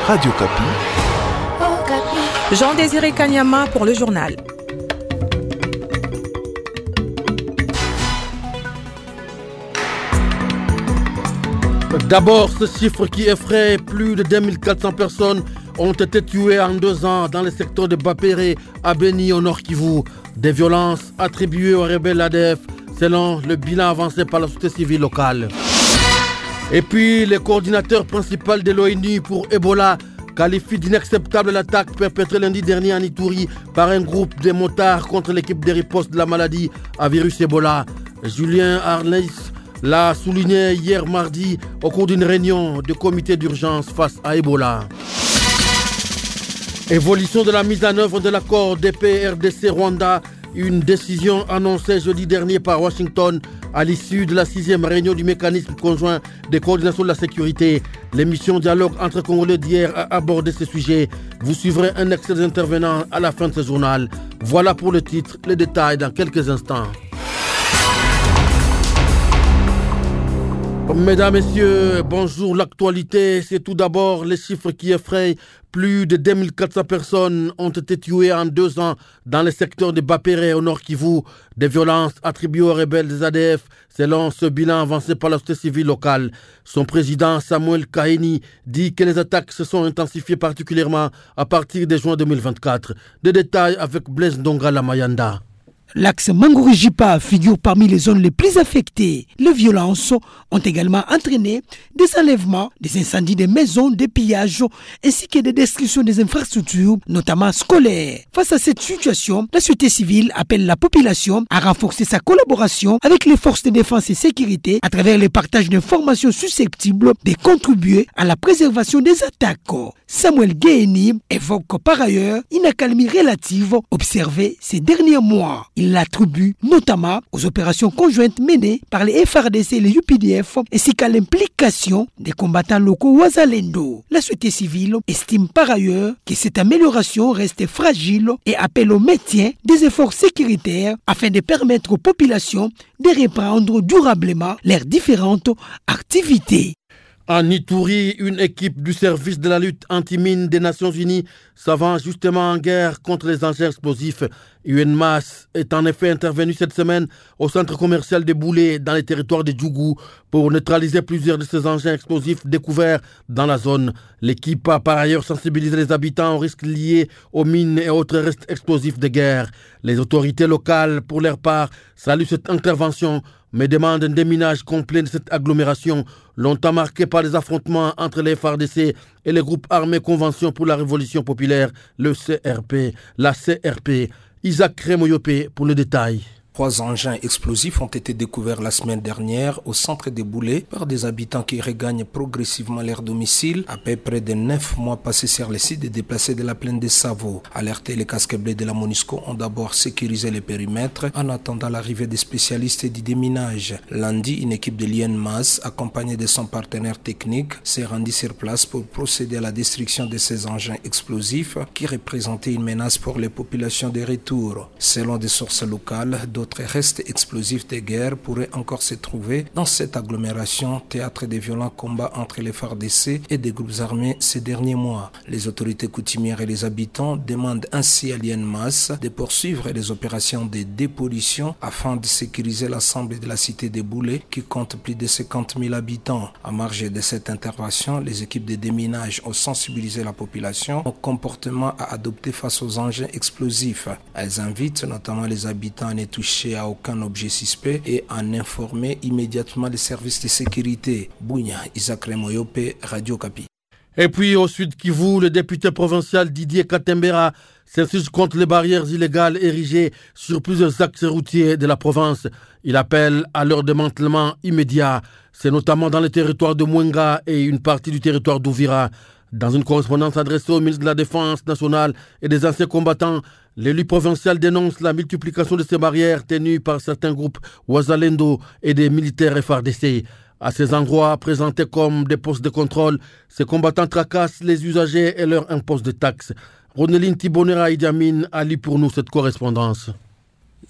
Radio Kapi. Jean-Désiré Kanyama pour le journal. D'abord, ce chiffre qui effraie, plus de 2400 personnes ont été tuées en 2 ans dans le secteur de Bapéré, à Beni, au Nord Kivu. Des violences attribuées aux rebelles ADF, selon le bilan avancé par la société civile locale. Et puis, le coordinateur principal de l'ONU pour Ebola qualifie d'inacceptable l'attaque perpétrée lundi dernier en Ituri par un groupe de motards contre l'équipe de riposte de la maladie à virus Ebola. Julien Arneis l'a souligné hier mardi au cours d'une réunion de comité d'urgence face à Ebola. Évolution de la mise en œuvre de l'accord de paix RDC-Rwanda, une décision annoncée jeudi dernier par Washington à l'issue de la 6e réunion du mécanisme conjoint de coordination de la sécurité. L'émission Dialogue entre Congolais d'hier a abordé ce sujet. Vous suivrez un extrait des intervenants à la fin de ce journal. Voilà pour le titre, les détails dans quelques instants. Mesdames, Messieurs, bonjour. L'actualité, c'est tout d'abord les chiffres qui effrayent. Plus de 2400 personnes ont été tuées en 2 ans dans le secteur de Bapéré au Nord Kivu. Des violences attribuées aux rebelles des ADF, selon ce bilan avancé par la société civile locale. Son président Samuel Kahini dit que les attaques se sont intensifiées particulièrement à partir de juin 2024. Des détails avec Blaise Ndonga Lamayanda. L'axe Mangorijipa figure parmi les zones les plus affectées. Les violences ont également entraîné des enlèvements, des incendies de maisons, des pillages, ainsi que des destructions des infrastructures, notamment scolaires. Face à cette situation, la société civile appelle la population à renforcer sa collaboration avec les forces de défense et sécurité à travers le partage d'informations susceptibles de contribuer à la préservation des attaques. Samuel Guéni évoque par ailleurs une accalmie relative observée ces derniers mois. Il l'attribue notamment aux opérations conjointes menées par les FRDC et les UPDF ainsi qu'à l'implication des combattants locaux Wazalendo. La société civile estime par ailleurs que cette amélioration reste fragile et appelle au maintien des efforts sécuritaires afin de permettre aux populations de reprendre durablement leurs différentes activités. En Ituri, une équipe du service de la lutte anti-mine des Nations Unies s'avance justement en guerre contre les engins explosifs. UNMAS est en effet intervenu cette semaine au centre commercial de Boulé dans les territoires de Djougou pour neutraliser plusieurs de ces engins explosifs découverts dans la zone. L'équipe a par ailleurs sensibilisé les habitants aux risques liés aux mines et autres restes explosifs de guerre. Les autorités locales, pour leur part, saluent cette intervention mais demandent un déminage complet de cette agglomération, longtemps marquée par les affrontements entre les FARDC et les groupes armés Convention pour la Révolution Populaire, le CRP, la CRP. Isaac Remoyopé pour le détail. 3 engins explosifs ont été découverts la semaine dernière au centre de Boulé par des habitants qui regagnent progressivement leur domicile après près de 9 mois passés sur le site et déplacés de la plaine de Savo. Alertés, les casques bleus de la MONUSCO ont d'abord sécurisé les périmètres en attendant l'arrivée des spécialistes du déminage. Lundi, une équipe de l'INMAS, accompagnée de son partenaire technique, s'est rendue sur place pour procéder à la destruction de ces engins explosifs qui représentaient une menace pour les populations de retour. Selon des sources locales, d'autres restes explosifs de guerre pourraient encore se trouver dans cette agglomération, théâtre de violents combats entre les FARDC et des groupes armés ces derniers mois. Les autorités coutumières et les habitants demandent ainsi à l'INMAS de poursuivre les opérations de dépollution afin de sécuriser l'ensemble de la cité de Boulé qui compte plus de 50 000 habitants. À marge de cette intervention, les équipes de déminage ont sensibilisé la population au comportement à adopter face aux engins explosifs. Elles invitent notamment les habitants à ne toucher à aucun objet suspect et en informer immédiatement les services de sécurité. Bounia, Isaac Remoyope, Radio Kapi. Et puis au sud Kivu, le député provincial Didier Katembera s'insurge contre les barrières illégales érigées sur plusieurs axes routiers de la province. Il appelle à leur démantèlement immédiat. C'est notamment dans les territoires de Mwenga et une partie du territoire d'Ouvira. Dans une correspondance adressée au ministre de la Défense nationale et des anciens combattants, l'élu provincial dénonce la multiplication de ces barrières tenues par certains groupes Wazalendo et des militaires FARDC. À ces endroits présentés comme des postes de contrôle, ces combattants tracassent les usagers et leur imposent des taxes. Roneline Thibonera Idi Amin a lu pour nous cette correspondance.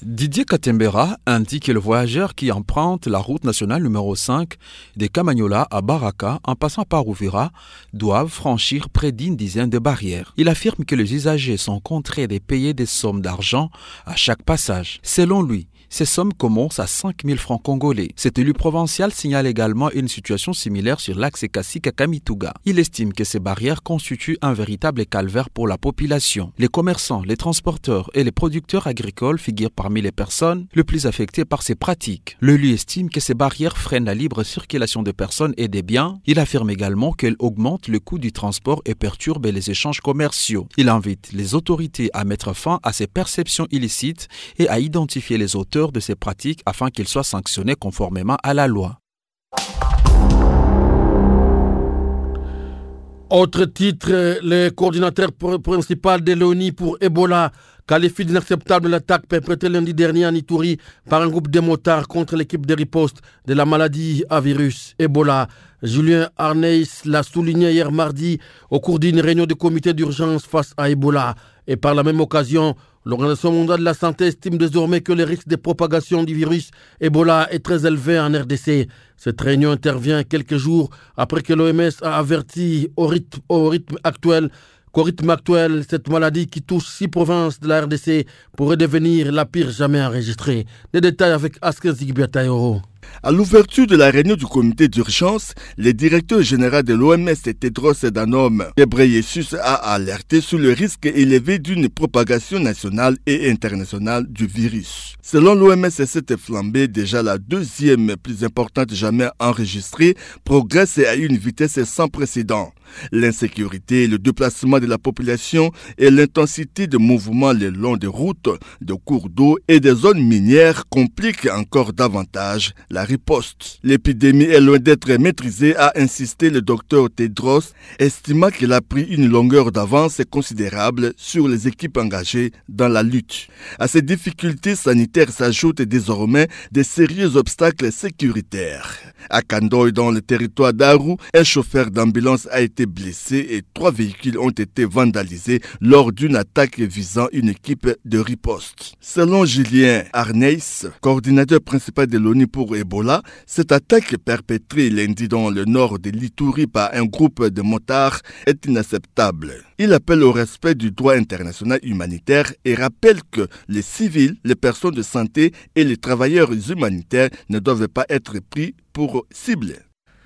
Didier Katembera indique que le voyageur qui emprunte la route nationale numéro 5 de Kamanyola à Baraka en passant par Uvira doivent franchir près d'une dizaine de barrières. Il affirme que les usagers sont contraints de payer des sommes d'argent à chaque passage. Selon lui, ces sommes commencent à 5 000 francs congolais. Cet élu provincial signale également une situation similaire sur l'axe Kasika-Kamituga. Il estime que ces barrières constituent un véritable calvaire pour la population. Les commerçants, les transporteurs et les producteurs agricoles figurent parmi les personnes les plus affectées par ces pratiques. L'élu estime que ces barrières freinent la libre circulation des personnes et des biens. Il affirme également qu'elles augmentent le coût du transport et perturbent les échanges commerciaux. Il invite les autorités à mettre fin à ces perceptions illicites et à identifier les auteurs de ces pratiques afin qu'ils soient sanctionnés conformément à la loi. Autre titre, le coordinateur principal de l'ONU pour Ebola qualifie d'inacceptable l'attaque perpétrée lundi dernier en Ituri par un groupe de motards contre l'équipe de riposte de la maladie à virus Ebola. Julien Arneis l'a souligné hier mardi au cours d'une réunion du comité d'urgence face à Ebola. Et par la même occasion, l'Organisation mondiale de la santé estime désormais que le risque de propagation du virus Ebola est très élevé en RDC. Cette réunion intervient quelques jours après que l'OMS a averti qu'au rythme actuel, cette maladie qui touche 6 provinces de la RDC pourrait devenir la pire jamais enregistrée. Des détails avec Asker Zigbiatayoro. À l'ouverture de la réunion du comité d'urgence, le directeur général de l'OMS, Tedros Adhanom Ghebreyesus, a alerté sur le risque élevé d'une propagation nationale et internationale du virus. Selon l'OMS, cette flambée, déjà la deuxième plus importante jamais enregistrée, progresse à une vitesse sans précédent. L'insécurité, le déplacement de la population et l'intensité de mouvements le long des routes, de cours d'eau et des zones minières compliquent encore davantage la riposte. L'épidémie est loin d'être maîtrisée, a insisté le docteur Tedros, estimant qu'il a pris une longueur d'avance considérable sur les équipes engagées dans la lutte. À ces difficultés sanitaires s'ajoutent désormais des sérieux obstacles sécuritaires. À Kandoy, dans le territoire d'Aru, un chauffeur d'ambulance a été blessé et 3 véhicules ont été vandalisés lors d'une attaque visant une équipe de riposte. Selon Julien Arneis, coordinateur principal de l'ONU pour Ebola, cette attaque perpétrée lundi dans le nord de l'Ituri par un groupe de motards est inacceptable. Il appelle au respect du droit international humanitaire et rappelle que les civils, les personnes de santé et les travailleurs humanitaires ne doivent pas être pris pour cible.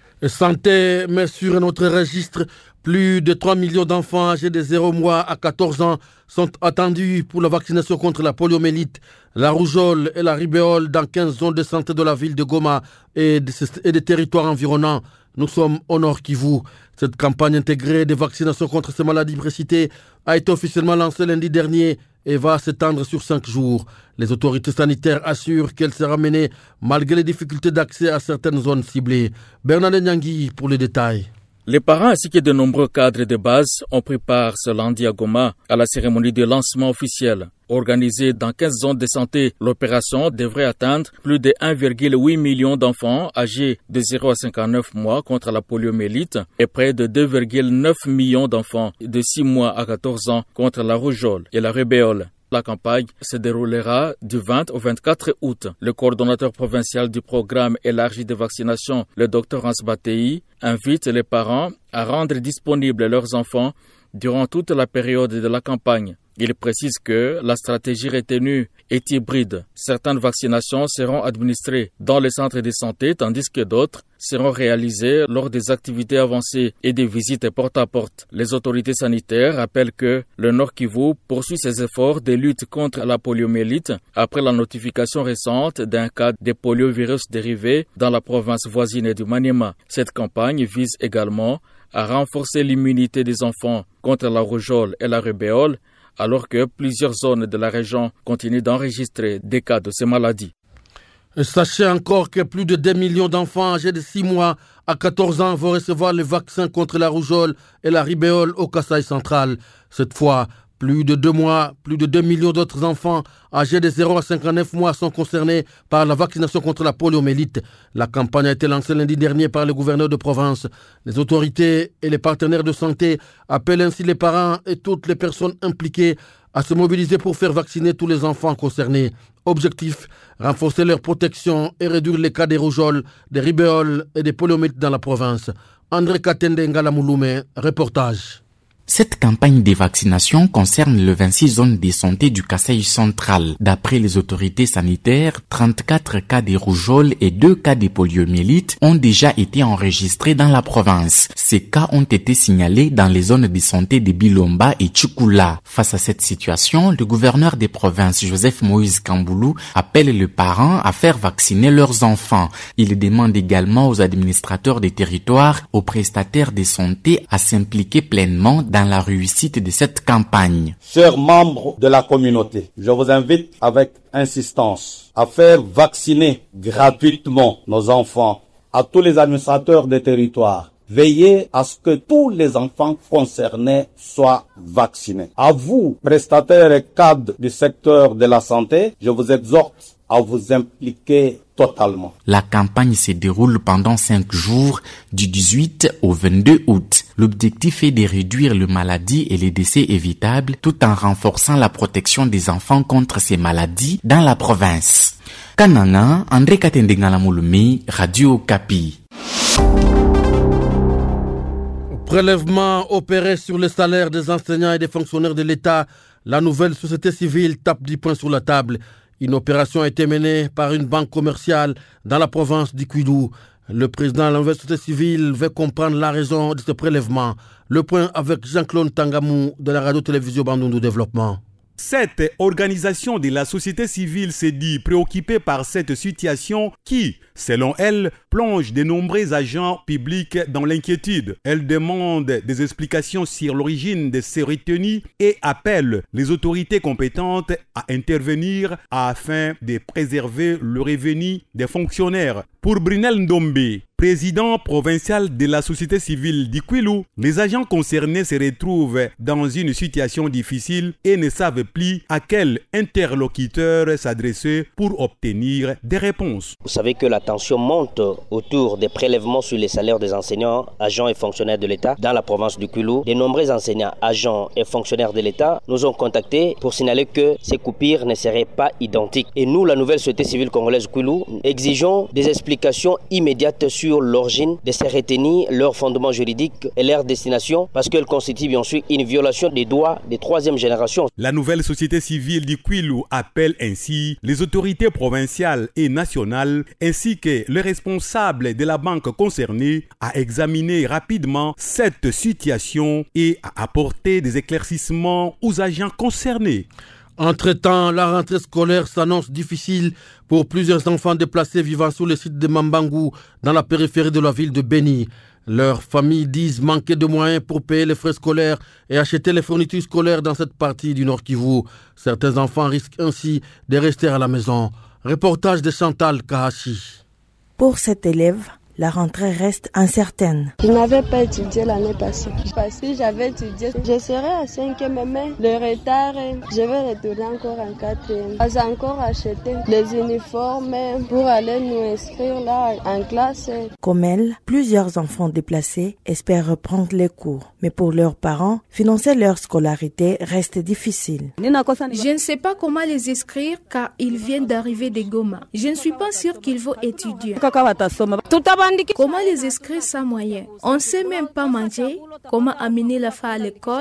Santé, mais sur un autre registre, plus de 3 millions d'enfants âgés de 0 mois à 14 ans sont attendus pour la vaccination contre la poliomyélite, la rougeole et la rubéole dans 15 zones de santé de la ville de Goma et des territoires environnants. Nous sommes au Nord Kivu. Cette campagne intégrée de vaccination contre ces maladies précitées a été officiellement lancée lundi dernier et va s'étendre sur 5 jours. Les autorités sanitaires assurent qu'elle sera menée malgré les difficultés d'accès à certaines zones ciblées. Bernard Nyangui pour les détails. Les parents ainsi que de nombreux cadres de base ont pris part ce lundi à Goma à la cérémonie de lancement officiel. Organisée dans 15 zones de santé, l'opération devrait atteindre plus de 1,8 million d'enfants âgés de 0 à 59 mois contre la poliomyélite et près de 2,9 millions d'enfants de 6 mois à 14 ans contre la rougeole et la rubéole. La campagne se déroulera du 20 au 24 août. Le coordonnateur provincial du programme élargi de vaccination, le Dr Hans Batei, invite les parents à rendre disponibles leurs enfants durant toute la période de la campagne. Il précise que la stratégie retenue est hybride. Certaines vaccinations seront administrées dans les centres de santé, tandis que d'autres seront réalisées lors des activités avancées et des visites porte à porte. Les autorités sanitaires rappellent que le Nord Kivu poursuit ses efforts de lutte contre la poliomyélite après la notification récente d'un cas de poliovirus dérivé dans la province voisine du Maniema. Cette campagne vise également à renforcer l'immunité des enfants contre la rougeole et la rubéole, alors que plusieurs zones de la région continuent d'enregistrer des cas de ces maladies. Sachez encore que plus de 2 millions d'enfants âgés de 6 mois à 14 ans vont recevoir le vaccin contre la rougeole et la rubéole au Kasaï central. Cette fois, plus de 2 millions d'autres enfants âgés de 0 à 59 mois sont concernés par la vaccination contre la poliomyélite. La campagne a été lancée lundi dernier par le gouverneur de province. Les autorités et les partenaires de santé appellent ainsi les parents et toutes les personnes impliquées à se mobiliser pour faire vacciner tous les enfants concernés. Objectif, renforcer leur protection et réduire les cas des rougeoles, des rubéoles et des poliomyélites dans la province. André Katende Ngalamouloumé, reportage. Cette campagne de vaccination concerne les 26 zones de santé du Kasaï central. D'après les autorités sanitaires, 34 cas de rougeole et 2 cas de poliomyélite ont déjà été enregistrés dans la province. Ces cas ont été signalés dans les zones de santé de Bilomba et Tchoukoula. Face à cette situation, le gouverneur des provinces, Joseph Moïse Kamboulou, appelle les parents à faire vacciner leurs enfants. Il demande également aux administrateurs des territoires, aux prestataires de santé à s'impliquer pleinement dans la réussite de cette campagne. Chers membres de la communauté, je vous invite avec insistance à faire vacciner gratuitement nos enfants. À tous les administrateurs des territoires, veillez à ce que tous les enfants concernés soient vaccinés. À vous, prestataires et cadres du secteur de la santé, je vous exhorte à vous impliquer totalement. La campagne se déroule pendant 5 jours, du 18 au 22 août. L'objectif est de réduire les maladies et les décès évitables tout en renforçant la protection des enfants contre ces maladies dans la province. Kananga, André Katendengalamoulumi, Radio Kapi. Prélèvement opéré sur les salaires des enseignants et des fonctionnaires de l'État, la nouvelle société civile tape 10 points sur la table. Une opération a été menée par une banque commerciale dans la province d'Ikwilu. Le président de la nouvelle société civile veut comprendre la raison de ce prélèvement. Le point avec Jean-Claude Tangamou de la radio-télévision Bandundu Développement. Cette organisation de la société civile s'est dit préoccupée par cette situation qui, selon elle, plonge de nombreux agents publics dans l'inquiétude. Elle demande des explications sur l'origine de ces retenues et appelle les autorités compétentes à intervenir afin de préserver le revenu des fonctionnaires. Pour Brunel Ndombe, président provincial de la société civile d'Ikwilu, les agents concernés se retrouvent dans une situation difficile et ne savent plus à quel interlocuteur s'adresser pour obtenir des réponses. Vous savez que la tension monte autour des prélèvements sur les salaires des enseignants, agents et fonctionnaires de l'État dans la province d'Ikwilu. De nombreux enseignants, agents et fonctionnaires de l'État nous ont contactés pour signaler que ces coupures ne seraient pas identiques. Et nous, la nouvelle société civile congolaise Ikwilu, exigeons des explications immédiates sur l'origine de ces retenues, leur fondement juridique et leur destination, parce qu'elles constituent bien sûr une violation des droits de troisième génération. La nouvelle société civile d'Ikwilu appelle ainsi les autorités provinciales et nationales, ainsi que les responsables de la banque concernée, à examiner rapidement cette situation et à apporter des éclaircissements aux agents concernés. Entre-temps, la rentrée scolaire s'annonce difficile pour plusieurs enfants déplacés vivant sur le site de Mambangu, dans la périphérie de la ville de Beni. Leurs familles disent manquer de moyens pour payer les frais scolaires et acheter les fournitures scolaires dans cette partie du Nord Kivu. Certains enfants risquent ainsi de rester à la maison. Reportage de Chantal Kahashi. Pour cet élève, la rentrée reste incertaine. Je n'avais pas étudié l'année passée. Parce que j'avais étudié, je serai à 5e, mais le retard, je vais retourner encore en 4e. J'ai encore acheté les uniformes pour aller nous inscrire là en classe. Comme elle, plusieurs enfants déplacés espèrent reprendre les cours. Mais pour leurs parents, financer leur scolarité reste difficile. Je ne sais pas comment les inscrire car ils viennent d'arriver de Goma. Je ne suis pas sûre qu'ils vont étudier. Comment les inscrire sans moyen? On ne sait même pas manger. Comment amener la fille à l'école?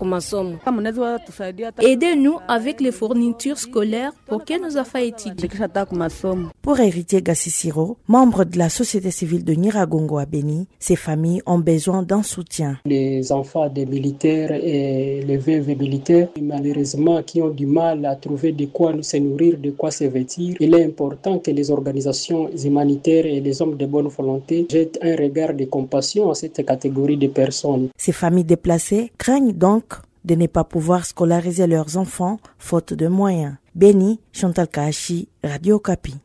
Aidez-nous avec les fournitures scolaires pour que nos enfants étudient. Pour Héritier Gassisiro, membre de la société civile de Nyiragongo à Beni, ces familles ont besoin d'un soutien. Les enfants des militaires et les veuves militaires, malheureusement, qui ont du mal à trouver de quoi se nourrir, de quoi se vêtir, il est important que les organisations humanitaires et les hommes de bonne volonté jettent un regard de compassion à cette catégorie de personnes. Ces familles déplacées craignent donc de ne pas pouvoir scolariser leurs enfants faute de moyens. Beni, Chantal Kahashi, Radio Kapi.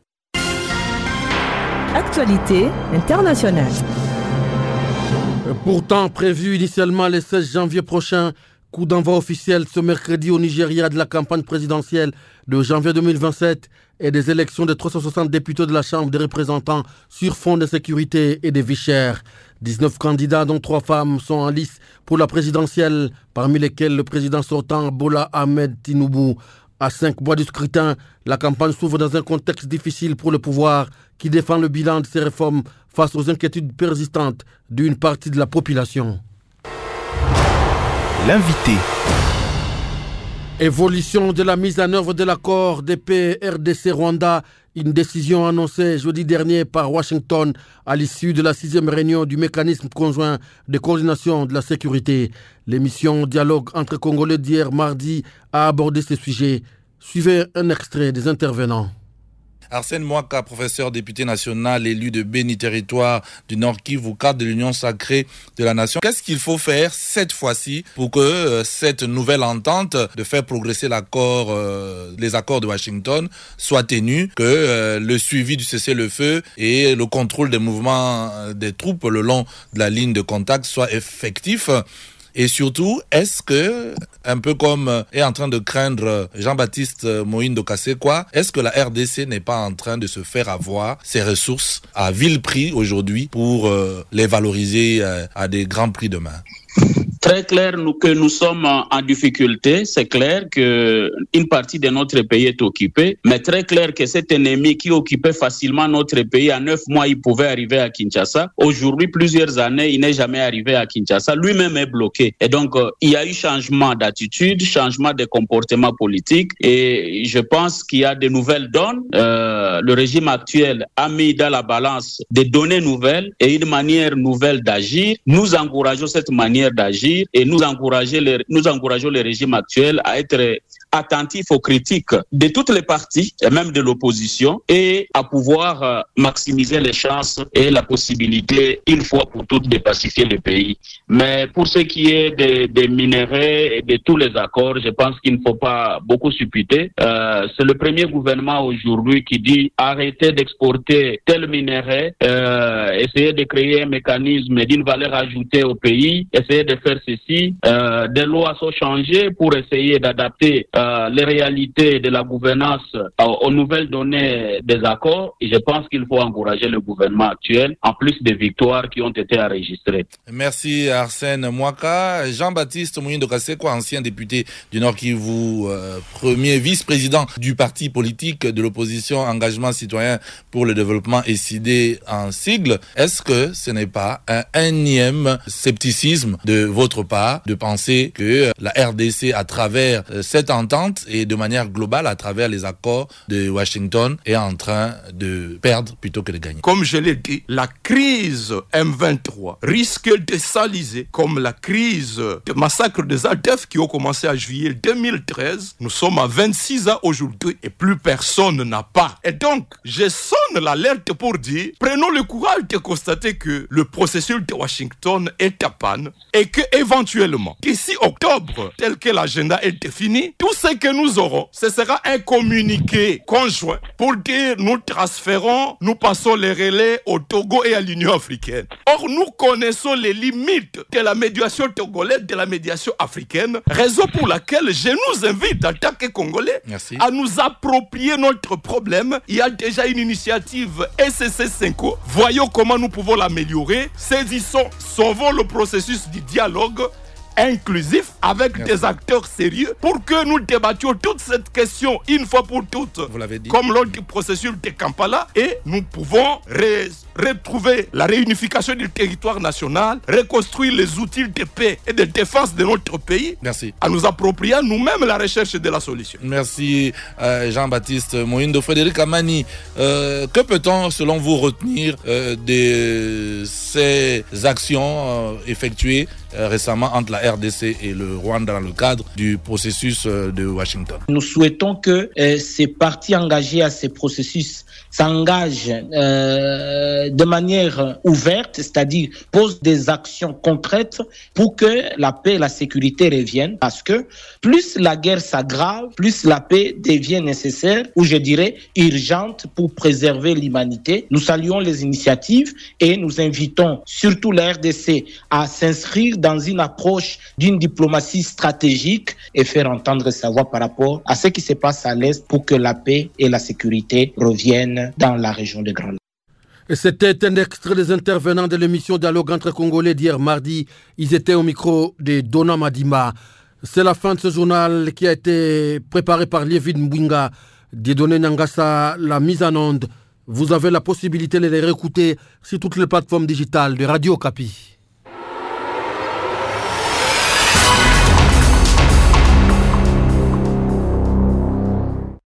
Actualité internationale. Pourtant prévu initialement le 16 janvier prochain, coup d'envoi officiel ce mercredi au Nigeria de la campagne présidentielle de janvier 2027 et des élections de 360 députés de la Chambre des représentants sur fond de sécurité et de vie chère. 19 candidats, dont 3 femmes, sont en lice pour la présidentielle, parmi lesquels le président sortant Bola Ahmed Tinubu. À 5 mois du scrutin, la campagne s'ouvre dans un contexte difficile pour le pouvoir qui défend le bilan de ces réformes face aux inquiétudes persistantes d'une partie de la population. L'invité. Évolution de la mise en œuvre de l'accord de paix RDC-Rwanda, une décision annoncée jeudi dernier par Washington à l'issue de la 6e réunion du mécanisme conjoint de coordination de la sécurité. L'émission Dialogue entre Congolais d'hier mardi a abordé ce sujet. Suivez un extrait des intervenants. Arsène Mwaka, professeur député national élu de Béni Territoire du Nord Kivu, cadre de l'Union sacrée de la nation. Qu'est-ce qu'il faut faire cette fois-ci pour que cette nouvelle entente de faire progresser les accords de Washington soit tenue, que le suivi du cessez-le-feu et le contrôle des mouvements des troupes le long de la ligne de contact soit effectif? Et surtout, est-ce que, un peu comme est en train de craindre Jean-Baptiste Moïndo Kasekwa, est-ce que la RDC n'est pas en train de se faire avoir ses ressources à vil prix aujourd'hui pour les valoriser à des grands prix demain? Très clair que nous sommes en difficulté, c'est clair qu'une partie de notre pays est occupée, mais très clair que cet ennemi qui occupait facilement notre pays, en 9 mois, il pouvait arriver à Kinshasa. Aujourd'hui, plusieurs années, il n'est jamais arrivé à Kinshasa. Lui-même est bloqué. Et donc, il y a eu changement d'attitude, changement de comportement politique, et je pense qu'il y a de nouvelles donnes. Le régime actuel a mis dans la balance des données nouvelles et une manière nouvelle d'agir. Nous encourageons cette manière d'agir et nous encourageons le régime actuel à être attentif aux critiques de toutes les parties et même de l'opposition et à pouvoir maximiser les chances et la possibilité une fois pour toutes de pacifier le pays. Mais pour ce qui est des minerais et de tous les accords, je pense qu'il ne faut pas beaucoup supputer. C'est le premier gouvernement aujourd'hui qui dit arrêtez d'exporter tel minerai, essayez de créer un mécanisme d'une valeur ajoutée au pays, essayez de faire ceci. Des lois sont changées pour essayer d'adapter les réalités de la gouvernance aux nouvelles données des accords. Et je pense qu'il faut encourager le gouvernement actuel, en plus des victoires qui ont été enregistrées. Merci Arsène Mwaka. Jean-Baptiste Moïndo Kasekwa, ancien député du Nord Kivu, premier vice-président du parti politique de l'opposition Engagement Citoyen pour le Développement SID en sigle. Est-ce que ce n'est pas un énième scepticisme de votre part de penser que la RDC, à travers cette entente et de manière globale à travers les accords de Washington, est en train de perdre plutôt que de gagner? Comme je l'ai dit, la crise M23 risque de s'aliser comme la crise de massacre des Adef qui ont commencé en juillet 2013. Nous sommes à 26 ans aujourd'hui et plus personne n'a pas. Et donc, je sonne l'alerte pour dire, prenons le courage de constater que le processus de Washington est à panne et que éventuellement, d'ici octobre, tel que l'agenda est défini, tout ce que nous aurons, ce sera un communiqué conjoint pour dire nous transférons, nous passons les relais au Togo et à l'Union africaine. Or, nous connaissons les limites de la médiation togolaise, de la médiation africaine, raison pour laquelle je nous invite en tant que Congolais à nous approprier notre problème. Il y a déjà une initiative SCC5. Voyons comment nous pouvons l'améliorer. Saisissons, sauvons le processus du dialogue inclusif avec des acteurs sérieux pour que nous débattions toute cette question une fois pour toutes, comme lors du processus de Kampala, et nous pouvons retrouver la réunification du territoire national, reconstruire les outils de paix et de défense de notre pays. Merci. En nous appropriant nous-mêmes la recherche de la solution. Merci Jean-Baptiste Moïndo. Frédéric Amani, que peut-on selon vous retenir de ces actions effectuées récemment entre la RDC et le Rwanda dans le cadre du processus de Washington? Nous souhaitons que ces parties engagées à ces processus s'engagent de manière ouverte, c'est-à-dire posent des actions concrètes pour que la paix et la sécurité reviennent, parce que plus la guerre s'aggrave, plus la paix devient nécessaire, ou je dirais urgente, pour préserver l'humanité. Nous saluons les initiatives et nous invitons surtout la RDC à s'inscrire dans une approche d'une diplomatie stratégique et faire entendre sa voix par rapport à ce qui se passe à l'Est pour que la paix et la sécurité reviennent dans la région de Grand Lac. C'était un extrait des intervenants de l'émission Dialogue entre Congolais d'hier mardi. Ils étaient au micro de Dona Madima. C'est la fin de ce journal qui a été préparé par Liévin Mbwinga, Dieudonné Nyangasa, la mise en onde. Vous avez la possibilité de les réécouter sur toutes les plateformes digitales de Radio Okapi.